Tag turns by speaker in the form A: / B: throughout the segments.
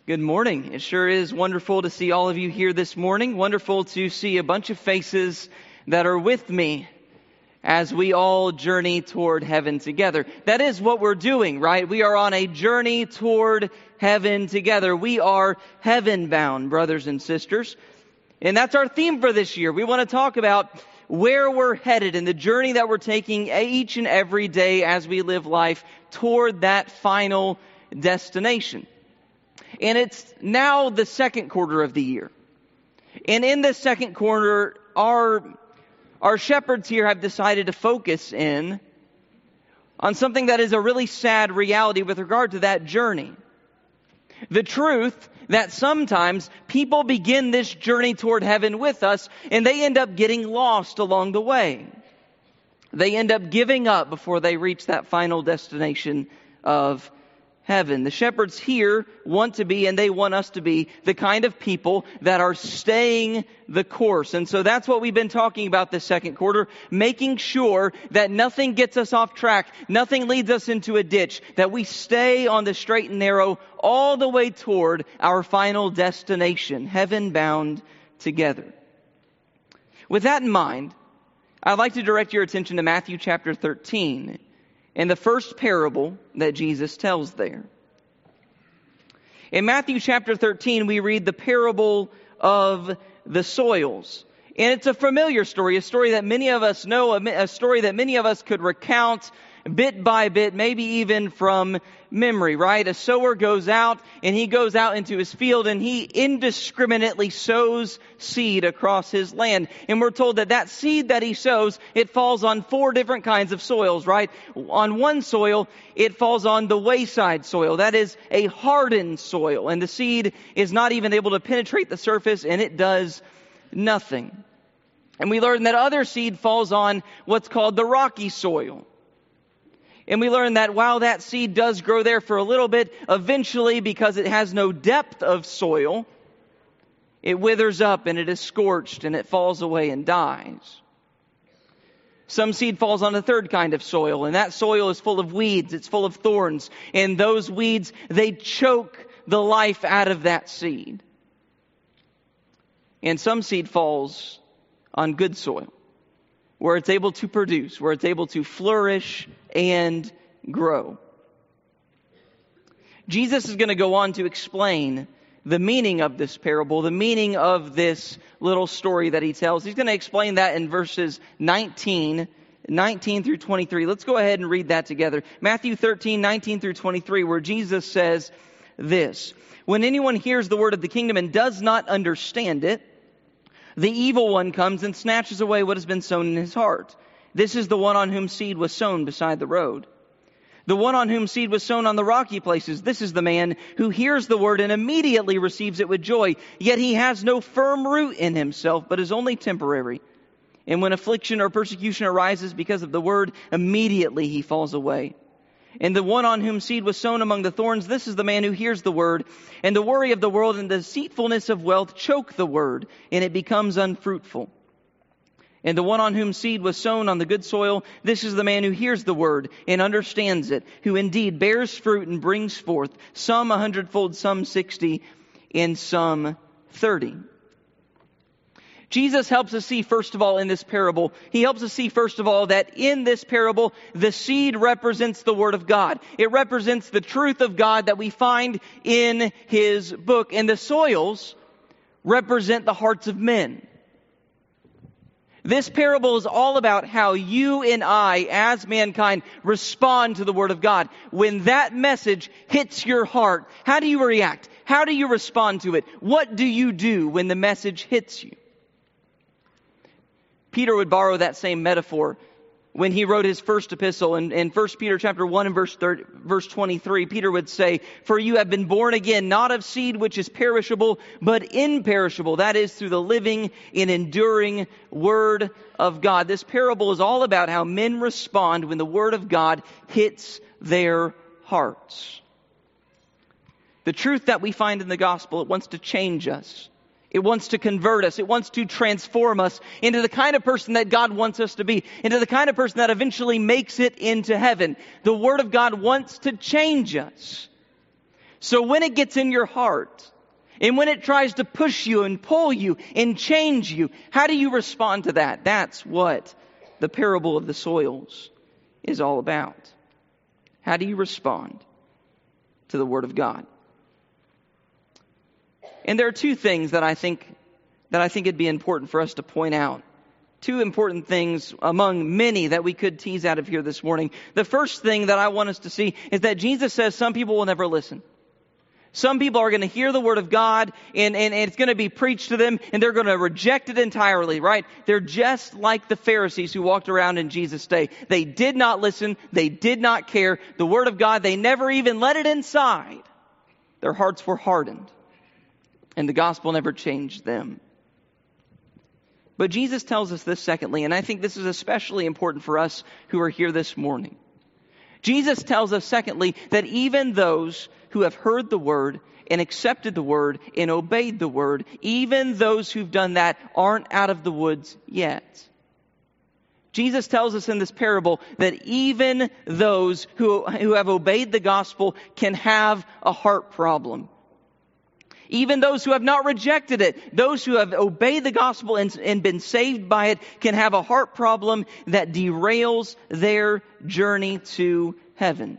A: Good morning. It sure is wonderful to see all of you here this morning. Wonderful to see a bunch of faces that are with me as we all journey toward heaven together. That is what we're doing, right? We are on a journey toward heaven together. We are heaven-bound, brothers and sisters. And that's our theme for this year. We want to talk about where we're headed and the journey that we're taking each and every day as we live life toward that final destination. And it's now the second quarter of the year. And in the second quarter, our shepherds here have decided to focus in on something that is a really sad reality with regard to that journey. The truth that sometimes people begin this journey toward heaven with us and they end up getting lost along the way. They end up giving up before they reach that final destination of heaven. The shepherds here want to be, and they want us to be, the kind of people that are staying the course. And so that's what we've been talking about this second quarter, making sure that nothing gets us off track, nothing leads us into a ditch, that we stay on the straight and narrow all the way toward our final destination, heaven bound together. With that in mind, I'd like to direct your attention to Matthew chapter 13. And the first parable that Jesus tells there. In Matthew chapter 13, we read the parable of the soils. And it's a familiar story, a story that many of us know, a story that many of us could recount bit by bit, maybe even from memory, right? A sower goes out and he goes out into his field and he indiscriminately sows seed across his land. And we're told that that seed that he sows, it falls on 4 different kinds of soils, right? On one soil, it falls on the wayside soil. That is a hardened soil. And the seed is not even able to penetrate the surface and it does nothing. And we learn that other seed falls on what's called the rocky soil. And we learn that while that seed does grow there for a little bit, eventually, because it has no depth of soil, it withers up and it is scorched and it falls away and dies. Some seed falls on a third kind of soil, and that soil is full of weeds, it's full of thorns, and those weeds, they choke the life out of that seed. And some seed falls on good soil, where it's able to produce, where it's able to flourish and grow. Jesus is going to go on to explain the meaning of this parable, the meaning of this little story that he tells. He's going to explain that in verses 19 through 23. Let's go ahead and read that together. Matthew 13, 19 through 23, where Jesus says this: "When anyone hears the word of the kingdom and does not understand it, the evil one comes and snatches away what has been sown in his heart. This is the one on whom seed was sown beside the road. The one on whom seed was sown on the rocky places, this is the man who hears the word and immediately receives it with joy. Yet he has no firm root in himself, but is only temporary. And when affliction or persecution arises because of the word, immediately he falls away. And the one on whom seed was sown among the thorns, this is the man who hears the word, and the worry of the world and the deceitfulness of wealth choke the word, and it becomes unfruitful. And the one on whom seed was sown on the good soil, this is the man who hears the word and understands it, who indeed bears fruit and brings forth, some 100-fold, some 60, and some 30. Jesus helps us see, first of all, in this parable, he helps us see, first of all, that in this parable, the seed represents the Word of God. It represents the truth of God that we find in His book. And the soils represent the hearts of men. This parable is all about how you and I, as mankind, respond to the Word of God. When that message hits your heart, how do you react? How do you respond to it? What do you do when the message hits you? Peter would borrow that same metaphor when he wrote his first epistle. In 1 Peter chapter 1 and verse 23, Peter would say, "For you have been born again, not of seed which is perishable, but imperishable. That is, through the living and enduring Word of God." This parable is all about how men respond when the Word of God hits their hearts. The truth that we find in the gospel, it wants to change us. It wants to convert us. It wants to transform us into the kind of person that God wants us to be, into the kind of person that eventually makes it into heaven. The Word of God wants to change us. So when it gets in your heart, and when it tries to push you and pull you and change you, how do you respond to that? That's what the parable of the soils is all about. How do you respond to the Word of God? And there are two things that I think it'd be important for us to point out. Two important things among many that we could tease out of here this morning. The first thing that I want us to see is that Jesus says some people will never listen. Some people are going to hear the Word of God and it's going to be preached to them and they're going to reject it entirely, right? They're just like the Pharisees who walked around in Jesus' day. They did not listen. They did not care. The Word of God, they never even let it inside. Their hearts were hardened and the gospel never changed them. But Jesus tells us this secondly, and I think this is especially important for us who are here this morning. Jesus tells us secondly that even those who have heard the Word and accepted the Word and obeyed the Word, even those who've done that aren't out of the woods yet. Jesus tells us in this parable that even those who have obeyed the gospel can have a heart problem. Even those who have not rejected it, those who have obeyed the gospel and been saved by it, can have a heart problem that derails their journey to heaven.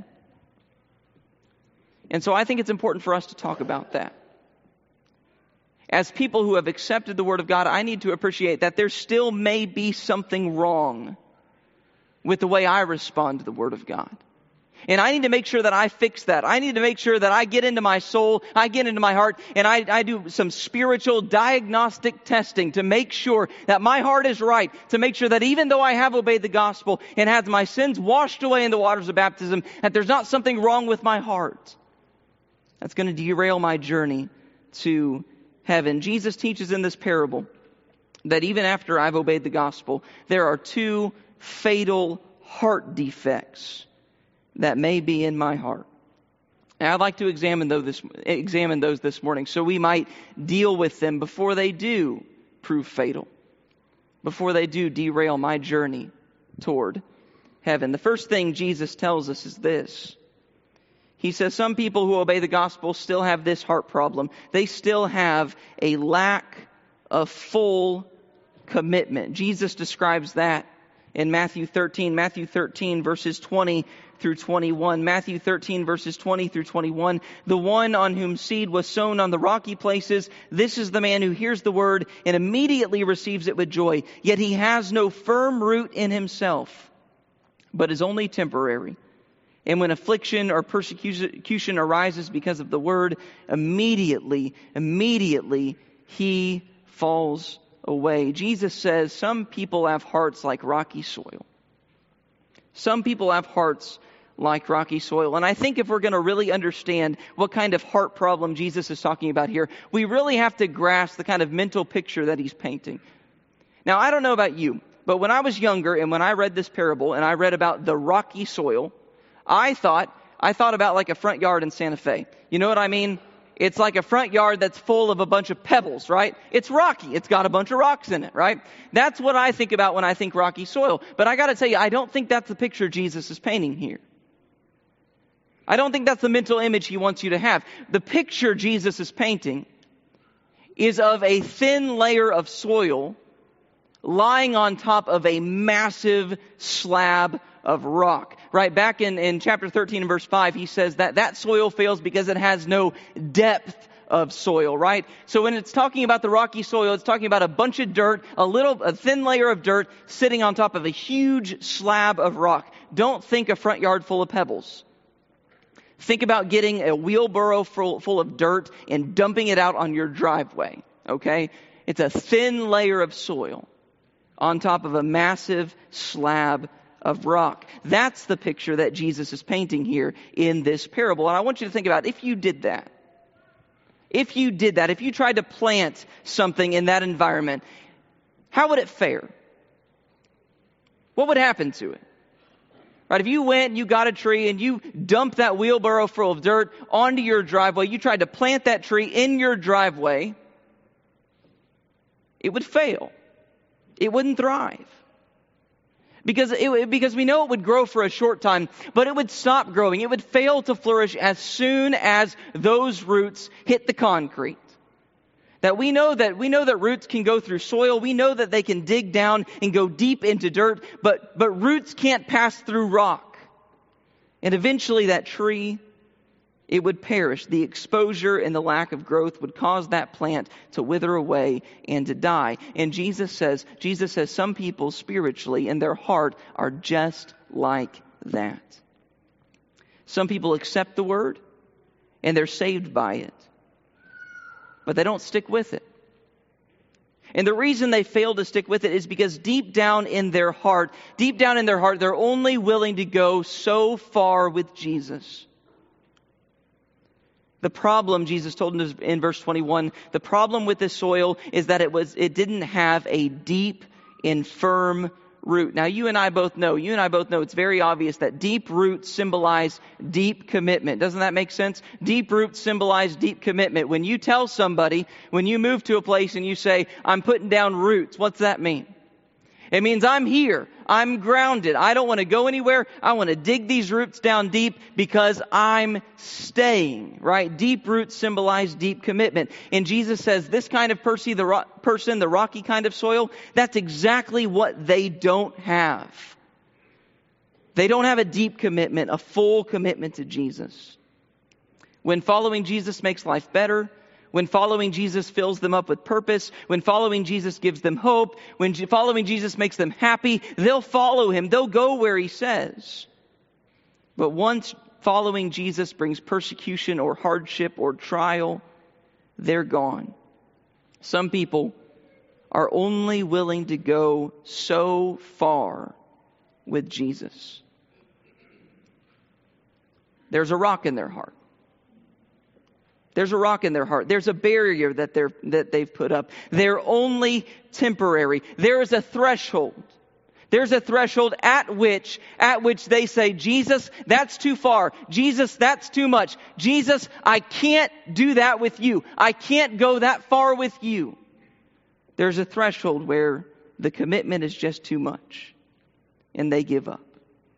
A: And so I think it's important for us to talk about that. As people who have accepted the Word of God, I need to appreciate that there still may be something wrong with the way I respond to the Word of God. And I need to make sure that I fix that. I need to make sure that I get into my soul, I get into my heart, and I do some spiritual diagnostic testing to make sure that my heart is right, to make sure that even though I have obeyed the gospel and had my sins washed away in the waters of baptism, that there's not something wrong with my heart that's going to derail my journey to heaven. Jesus teaches in this parable that even after I've obeyed the gospel, there are two fatal heart defects that may be in my heart. And I'd like to examine those this morning so we might deal with them before they do prove fatal, before they do derail my journey toward heaven. The first thing Jesus tells us is this. He says some people who obey the gospel still have this heart problem. They still have a lack of full commitment. Jesus describes that in Matthew 13 verses 20 through 21. Matthew 13 verses 20 through 21. The one on whom seed was sown on the rocky places, this is the man who hears the word and immediately receives it with joy. Yet he has no firm root in himself, but is only temporary. And when affliction or persecution arises because of the word, immediately he falls away. Jesus says some people have hearts like rocky soil. Some people have hearts like rocky soil. And I think if we're going to really understand what kind of heart problem Jesus is talking about here, we really have to grasp the kind of mental picture that he's painting. Now, I don't know about you, but when I was younger and when I read this parable and I read about the rocky soil, I thought about like a front yard in Santa Fe. You know what I mean? It's like a front yard that's full of a bunch of pebbles, right? It's rocky. It's got a bunch of rocks in it, right? That's what I think about when I think rocky soil. But I got to tell you, I don't think that's the picture Jesus is painting here. I don't think that's the mental image he wants you to have. The picture Jesus is painting is of a thin layer of soil lying on top of a massive slab of rock. Right, back in chapter 13 and verse 5, he says that soil fails because it has no depth of soil, right? So when it's talking about the rocky soil, it's talking about a bunch of dirt, a thin layer of dirt sitting on top of a huge slab of rock. Don't think a front yard full of pebbles. Think about getting a wheelbarrow full of dirt and dumping it out on your driveway, okay? It's a thin layer of soil on top of a massive slab of rock. That's the picture that Jesus is painting here in this parable. And I want you to think about if you did that, if you tried to plant something in that environment, how would it fare? What would happen to it? Right, if you went and you got a tree and you dumped that wheelbarrow full of dirt onto your driveway, you tried to plant that tree in your driveway, it would fail. It wouldn't thrive. Because we know it would grow for a short time, but it would stop growing. It would fail to flourish as soon as those roots hit the concrete. That we know that roots can go through soil. We know that they can dig down and go deep into dirt, but roots can't pass through rock. And eventually that tree, it would perish. The exposure and the lack of growth would cause that plant to wither away and to die. And Jesus says some people spiritually in their heart are just like that. Some people accept the word and they're saved by it, but they don't stick with it. And the reason they fail to stick with it is because deep down in their heart, they're only willing to go so far with Jesus. The problem, Jesus told in verse 21, the problem with this soil is that it didn't have a deep and firm root. Now you and I both know it's very obvious that deep roots symbolize deep commitment. Doesn't that make sense? Deep roots symbolize deep commitment. When you tell somebody, when you move to a place and you say, I'm putting down roots, what's that mean? It means I'm here. I'm grounded. I don't want to go anywhere. I want to dig these roots down deep because I'm staying, right? Deep roots symbolize deep commitment. And Jesus says this kind of person, the rocky kind of soil, that's exactly what they don't have. They don't have a deep commitment, a full commitment to Jesus. When following Jesus makes life better, when following Jesus fills them up with purpose, when following Jesus gives them hope, when following Jesus makes them happy, they'll follow him. They'll go where he says. But once following Jesus brings persecution or hardship or trial, they're gone. Some people are only willing to go so far with Jesus. There's a rock in their heart. There's a rock in their heart. There's a barrier that they've put up. They're only temporary. There is a threshold. There's a threshold at which they say, Jesus, that's too far. Jesus, that's too much. Jesus, I can't do that with you. I can't go that far with you. There's a threshold where the commitment is just too much and they give up.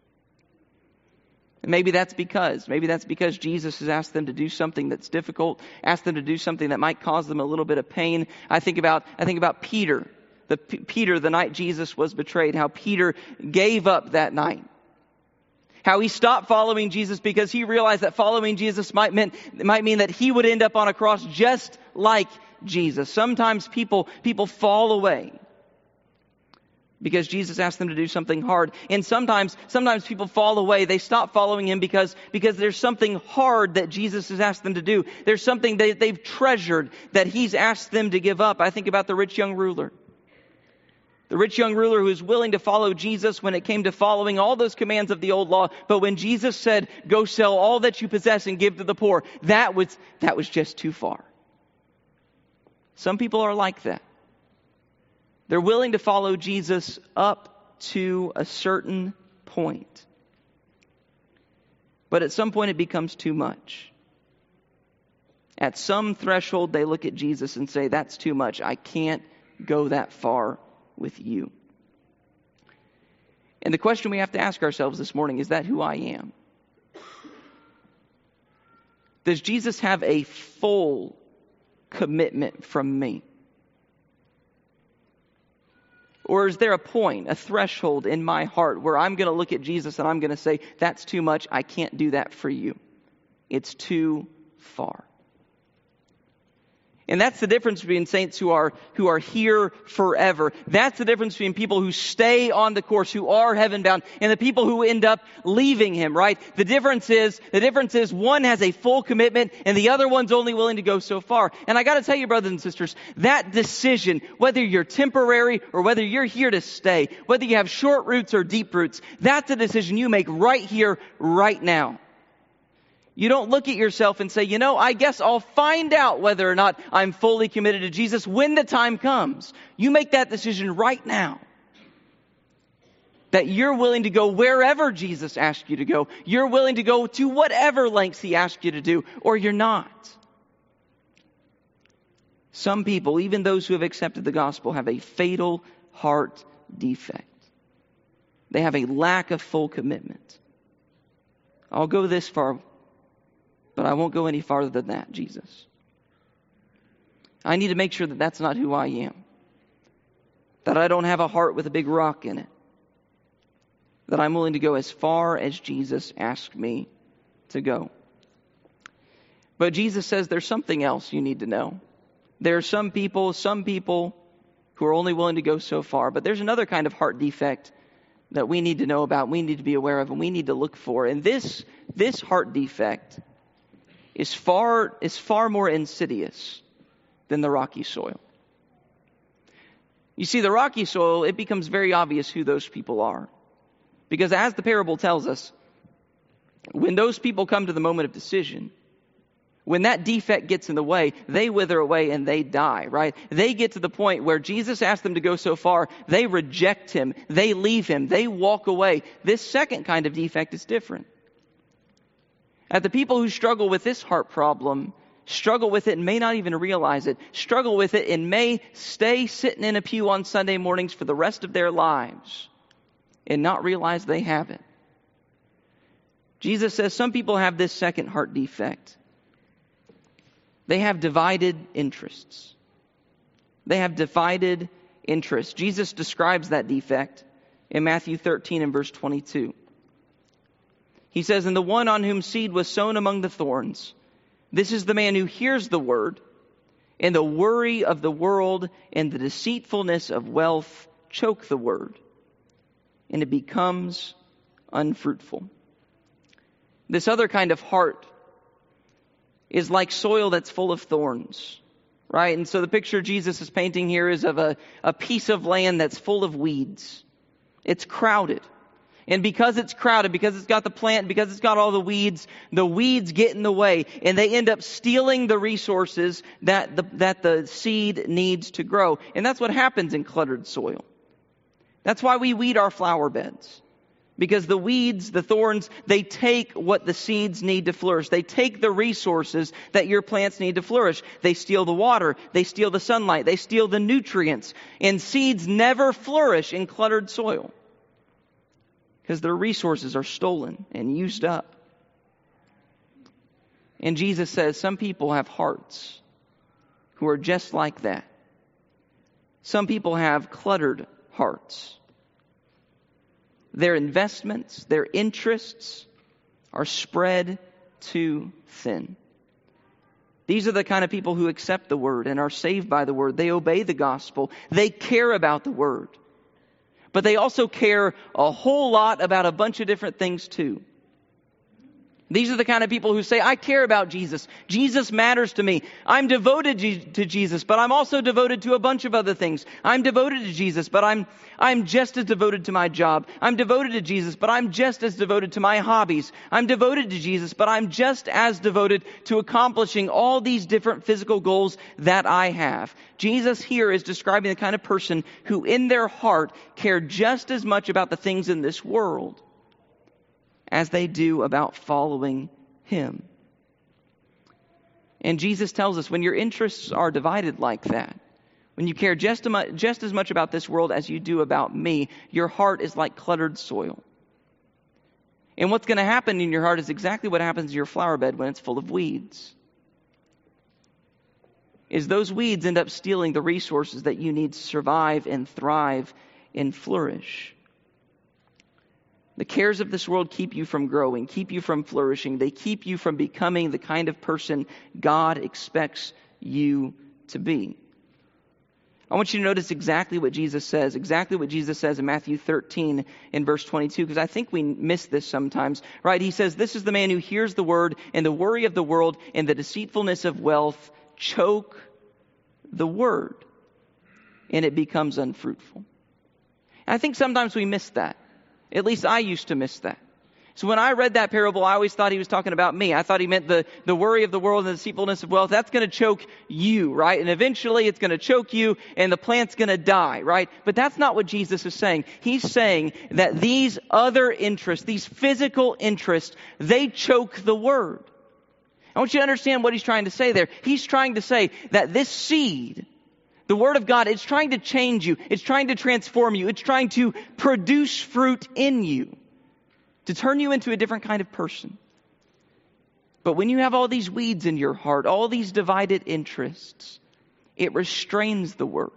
A: Maybe that's because Jesus has asked them to do something that's difficult, asked them to do something that might cause them a little bit of pain. I think about Peter. Peter, the night Jesus was betrayed, how Peter gave up that night. How he stopped following Jesus because he realized that following Jesus might mean that he would end up on a cross just like Jesus. Sometimes people fall away because Jesus asked them to do something hard. And sometimes people fall away. They stop following him because there's something hard that Jesus has asked them to do. There's something they've treasured that he's asked them to give up. I think about the rich young ruler. The rich young ruler who was willing to follow Jesus when it came to following all those commands of the old law. But when Jesus said, go sell all that you possess and give to the poor, that was just too far. Some people are like that. They're willing to follow Jesus up to a certain point. But at some point it becomes too much. At some threshold they look at Jesus and say, that's too much. I can't go that far with you. And the question we have to ask ourselves this morning, is that who I am? Does Jesus have a full commitment from me? Or is there a point, a threshold in my heart where I'm going to look at Jesus and I'm going to say, that's too much, I can't do that for you. It's too far. And that's the difference between saints who are here forever. That's the difference between people who stay on the course, who are heaven bound, and the people who end up leaving him, right? The difference is one has a full commitment and the other one's only willing to go so far. And I got to tell you, brothers and sisters, that decision, whether you're temporary or whether you're here to stay, whether you have short roots or deep roots, that's a decision you make right here, right now. You don't look at yourself and say, I guess I'll find out whether or not I'm fully committed to Jesus when the time comes. You make that decision right now. That you're willing to go wherever Jesus asked you to go. You're willing to go to whatever lengths he asked you to do, or you're not. Some people, even those who have accepted the gospel, have a fatal heart defect. They have a lack of full commitment. I'll go this far, but I won't go any farther than that, Jesus. I need to make sure that that's not who I am. That I don't have a heart with a big rock in it. That I'm willing to go as far as Jesus asked me to go. But Jesus says there's something else you need to know. There are some people who are only willing to go so far. But there's another kind of heart defect that we need to know about, we need to be aware of, and we need to look for. And this heart defect is far more insidious than the rocky soil. You see, the rocky soil, it becomes very obvious who those people are. Because as the parable tells us, when those people come to the moment of decision, when that defect gets in the way, they wither away and they die, right? They get to the point where Jesus asked them to go so far, they reject him, they leave him, they walk away. This second kind of defect is different. And the people who struggle with this heart problem struggle with it and may not even realize it, struggle with it and may stay sitting in a pew on Sunday mornings for the rest of their lives and not realize they have it. Jesus says some people have this second heart defect. They have divided interests. They have divided interests. Jesus describes that defect in Matthew 13 and verse 22. He says, "And the one on whom seed was sown among the thorns, this is the man who hears the word, and the worry of the world and the deceitfulness of wealth choke the word, and it becomes unfruitful." This other kind of heart is like soil that's full of thorns, right? And so the picture Jesus is painting here is of a piece of land that's full of weeds. It's crowded. And because it's crowded, because it's got the plant, because it's got all the weeds get in the way, and they end up stealing the resources that the seed needs to grow. And that's what happens in cluttered soil. That's why we weed our flower beds. Because the weeds, the thorns, they take what the seeds need to flourish. They take the resources that your plants need to flourish. They steal the water. They steal the sunlight. They steal the nutrients. And seeds never flourish in cluttered soil, because their resources are stolen and used up. And Jesus says some people have hearts who are just like that. Some people have cluttered hearts. Their investments, their interests are spread too thin. These are the kind of people who accept the word and are saved by the word. They obey the gospel. They care about the word. But they also care a whole lot about a bunch of different things too. These are the kind of people who say, I care about Jesus. Jesus matters to me. I'm devoted to Jesus, but I'm also devoted to a bunch of other things. I'm devoted to Jesus, but I'm just as devoted to my job. I'm devoted to Jesus, but I'm just as devoted to my hobbies. I'm devoted to Jesus, but I'm just as devoted to accomplishing all these different physical goals that I have. Jesus here is describing the kind of person who in their heart care just as much about the things in this world as they do about following him. And Jesus tells us when your interests are divided like that, when you care just as much about this world as you do about me, your heart is like cluttered soil. And what's going to happen in your heart is exactly what happens in your flower bed when it's full of weeds. Is those weeds end up stealing the resources that you need to survive and thrive and flourish. The cares of this world keep you from growing, keep you from flourishing. They keep you from becoming the kind of person God expects you to be. I want you to notice exactly what Jesus says in Matthew 13 in verse 22, because I think we miss this sometimes, right? He says, this is the man who hears the word, and the worry of the world and the deceitfulness of wealth choke the word, and it becomes unfruitful. And I think sometimes we miss that. At least I used to miss that. So when I read that parable, I always thought he was talking about me. I thought he meant the worry of the world and the deceitfulness of wealth. That's going to choke you, right? And eventually it's going to choke you and the plant's going to die, right? But that's not what Jesus is saying. He's saying that these other interests, these physical interests, they choke the word. I want you to understand what he's trying to say there. He's trying to say that this seed The Word of God, it's trying to change you. It's trying to transform you. It's trying to produce fruit in you, to turn you into a different kind of person. But when you have all these weeds in your heart, all these divided interests, it restrains the Word.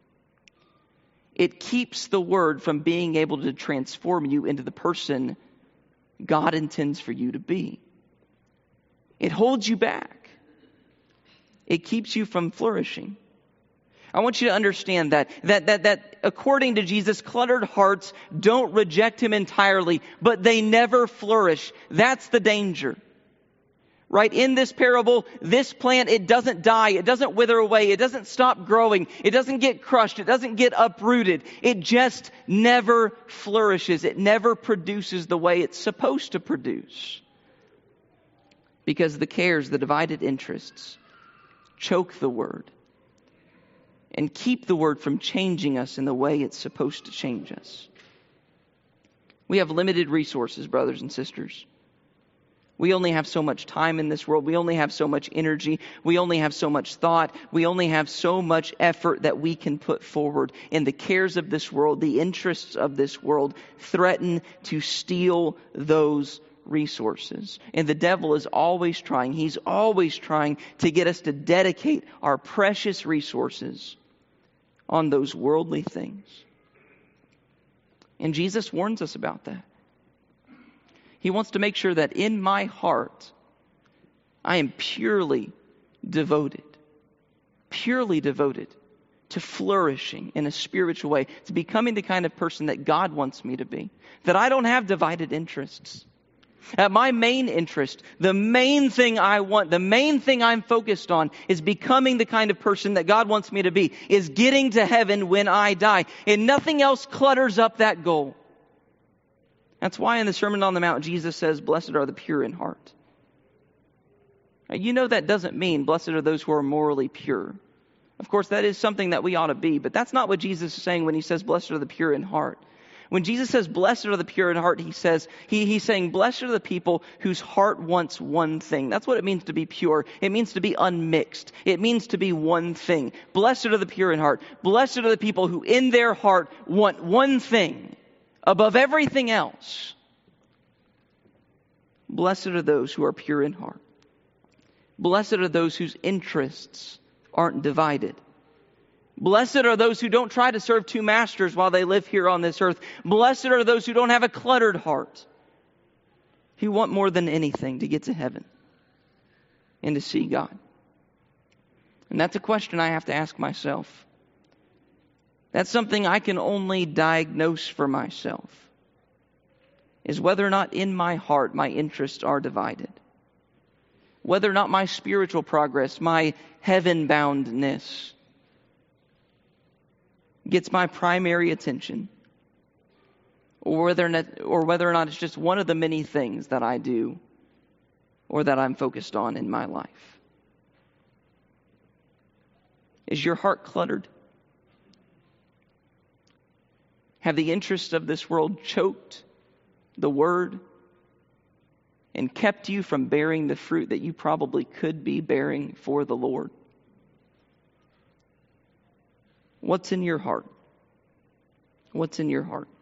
A: It keeps the Word from being able to transform you into the person God intends for you to be. It holds you back. It keeps you from flourishing. I want you to understand that according to Jesus, cluttered hearts don't reject Him entirely, but they never flourish. That's the danger. Right? In this parable, this plant, it doesn't die. It doesn't wither away. It doesn't stop growing. It doesn't get crushed. It doesn't get uprooted. It just never flourishes. It never produces the way it's supposed to produce. Because the cares, the divided interests, choke the Word and keep the Word from changing us in the way it's supposed to change us. We have limited resources, brothers and sisters. We only have so much time in this world. We only have so much energy. We only have so much thought. We only have so much effort that we can put forward. And the cares of this world, the interests of this world, threaten to steal those resources. And the devil is always trying. He's always trying to get us to dedicate our precious resources on those worldly things. And Jesus warns us about that. He wants to make sure that in my heart, I am purely devoted to flourishing in a spiritual way, to becoming the kind of person that God wants me to be, that I don't have divided interests. My main interest, the main thing I want, the main thing I'm focused on is becoming the kind of person that God wants me to be, is getting to heaven when I die. And nothing else clutters up that goal. That's why in the Sermon on the Mount, Jesus says, blessed are the pure in heart. Now, you know that doesn't mean blessed are those who are morally pure. Of course, that is something that we ought to be, but that's not what Jesus is saying when He says blessed are the pure in heart. When Jesus says blessed are the pure in heart, He's saying blessed are the people whose heart wants one thing. That's what it means to be pure. It means to be unmixed. It means to be one thing. Blessed are the pure in heart. Blessed are the people who in their heart want one thing above everything else. Blessed are those who are pure in heart. Blessed are those whose interests aren't divided. Blessed are those who don't try to serve two masters while they live here on this earth. Blessed are those who don't have a cluttered heart, who want more than anything to get to heaven and to see God. And that's a question I have to ask myself. That's something I can only diagnose for myself, is whether or not in my heart my interests are divided. Whether or not my spiritual progress, my heaven-boundness gets my primary attention, or whether or not it's just one of the many things that I do or that I'm focused on in my life. Is your heart cluttered? Have the interests of this world choked the Word and kept you from bearing the fruit that you probably could be bearing for the Lord? What's in your heart? What's in your heart?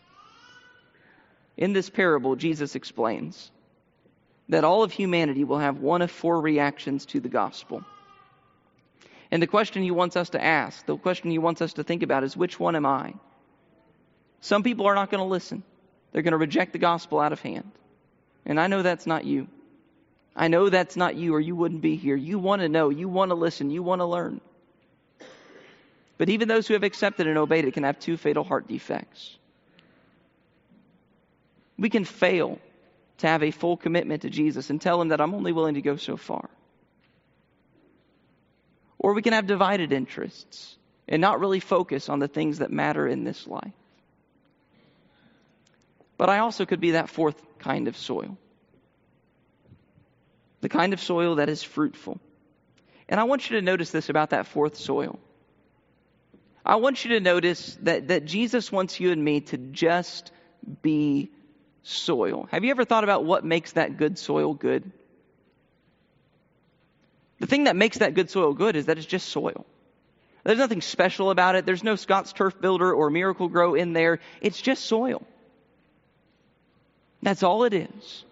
A: In this parable, Jesus explains that all of humanity will have one of four reactions to the gospel. And the question He wants us to ask, the question He wants us to think about is, which one am I? Some people are not going to listen. They're going to reject the gospel out of hand. And I know that's not you. I know that's not you, or you wouldn't be here. You want to know. You want to listen. You want to learn. But even those who have accepted and obeyed it can have two fatal heart defects. We can fail to have a full commitment to Jesus and tell Him that I'm only willing to go so far. Or we can have divided interests and not really focus on the things that matter in this life. But I also could be that fourth kind of soil. The kind of soil that is fruitful. And I want you to notice this about that fourth soil. I want you to notice that Jesus wants you and me to just be soil. Have you ever thought about what makes that good soil good? The thing that makes that good soil good is that it's just soil. There's nothing special about it. There's no Scott's Turf Builder or Miracle Grow in there. It's just soil. That's all it is.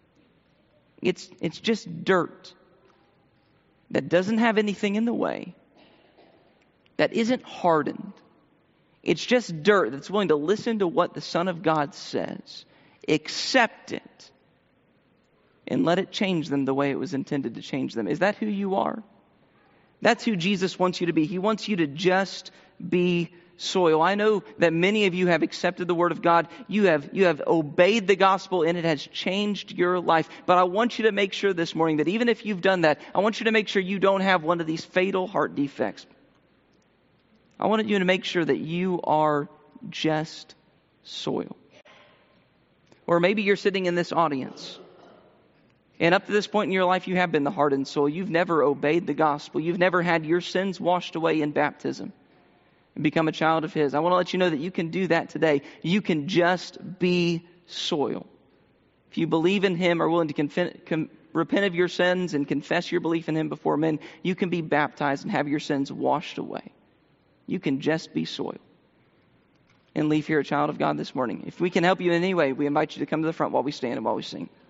A: It's just dirt that doesn't have anything in the way, that isn't hardened. It's just dirt that's willing to listen to what the Son of God says, accept it, and let it change them the way it was intended to change them. Is that who you are? That's who Jesus wants you to be. He wants you to just be soil. I know that many of you have accepted the Word of God. You have obeyed the gospel, and it has changed your life. But I want you to make sure this morning that even if you've done that, I want you to make sure you don't have one of these fatal heart defects. I want you to make sure that you are just soil. Or maybe you're sitting in this audience, and up to this point in your life, you have been the hardened soil. You've never obeyed the gospel. You've never had your sins washed away in baptism and become a child of His. I want to let you know that you can do that today. You can just be soil. If you believe in Him, are willing to repent of your sins and confess your belief in Him before men, you can be baptized and have your sins washed away. You can just be soil and leave here a child of God this morning. If we can help you in any way, we invite you to come to the front while we stand and while we sing.